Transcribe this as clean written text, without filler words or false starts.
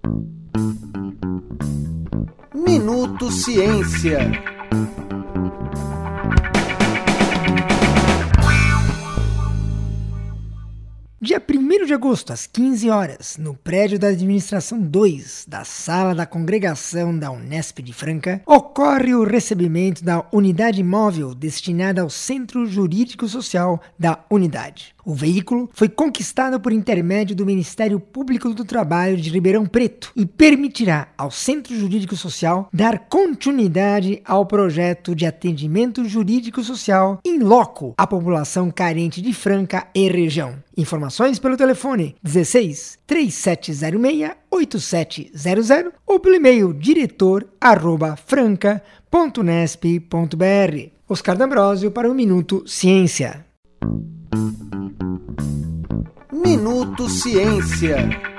Minuto Ciência. Dia 1º de agosto, às 15 horas, no prédio da Administração 2 da Sala da Congregação da Unesp de Franca, ocorre o recebimento da unidade móvel destinada ao Centro Jurídico Social da unidade. O veículo foi conquistado por intermédio do Ministério Público do Trabalho de Ribeirão Preto e permitirá ao Centro Jurídico Social dar continuidade ao projeto de atendimento jurídico social in loco à população carente de Franca e região. Informações pelo telefone 16 3706 8700 ou pelo e-mail diretor@franca.unesp.br. Oscar D'Ambrosio para o Minuto Ciência. Minuto Ciência.